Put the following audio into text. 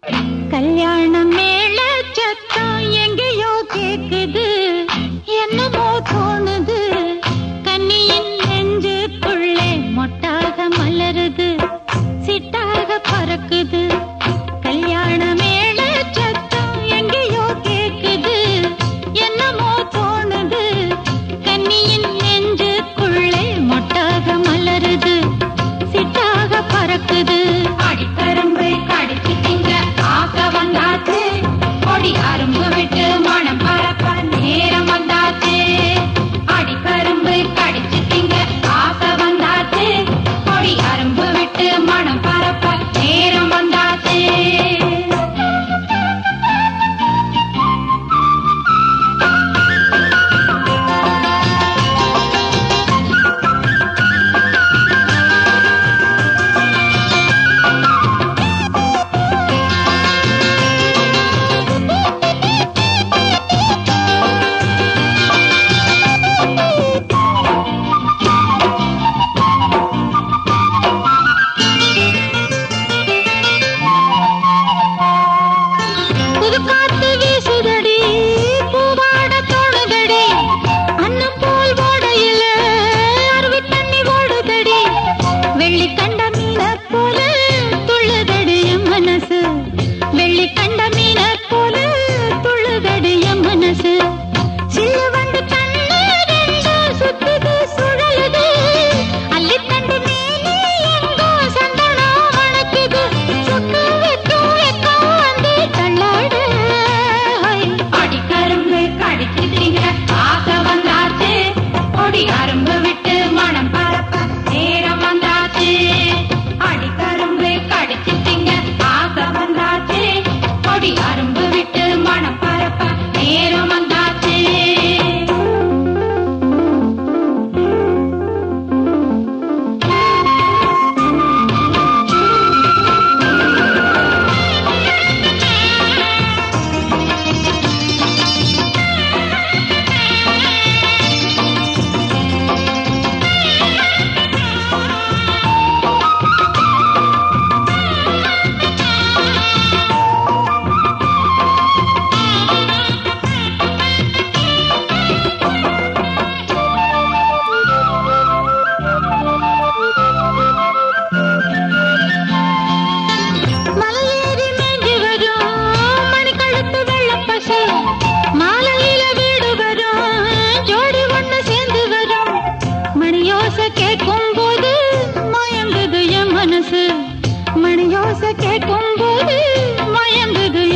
கல்யாண மேள சத்தம் எங்கேயோ கேக்குது, என்னமோ தோணுது, கன்னியின் நெஞ்சுக்குள்ளே மொட்டாக மலருது, சிட்டாக பறக்குது. கல்யாண மேள சத்தம் எங்கேயோ கேக்குது, என்னமோ தோணுது, கன்னியின் நெஞ்சுக்குள்ளே மொட்டாக மலருது, சிட்டாக பறக்குது. அடிக்கரும்பை கடிச்சு திங்க ஆசை வந்தாச்சு, கொடி அரும்பு விட்டு மனம் பரப்ப நேரம் வந்தாச்சு. அடிக்கரும்பை கடிச்சு திங்க ஆசை வந்தாச்சு, கொடி அரும்பு விட்டு மனம் பரப்ப நேரம் வந்தாச்சு. காத்து வீசுதடி, பூவாட தோணுதடி, அன்னம் போல் ஓடையில அருவி தண்ணி ஓடுதடி, வெள்ளி கண்ட மீன போல துள்ளுதடி என் மனசு, வெள்ளி கண்ட மீன போல துள்ளுதடி என் மனசு. சில்லு வந்து கண்ணு ரெண்டு சுத்துது சுழலுது, அள்ளித்தண்டு மேலே எங்கோ சந்தனம் மணக்குது, சொக்கு வெக்கம் வெக்கம் வந்து தள்ளாடு. அடிக்கரும்பு கடிச்சு திங்க ஆசை வந்தாச்சு, கொடி அரும்பு விட்டு மனம் பரப்ப நேரம் வந்தாச்சு. அடிக்கரும்பு கடிச்சு திங்க ஆசை வந்தாச்சு, கொடி அரும்பு விட்டு மனம் பரப்ப நேரம் வந்தாச்சு. மலையேறி மேஞ்சி வரும் மணிக்கழுத்து வெள்ளப்பசு, மாலையில வீடு வரும் ஜோடி ஒண்ணு சேர்ந்து வரும், மணியோசை கேட்கும் போது மயங்குது என் மனசு, மணியோசை கேட்கும் போது மயங்குது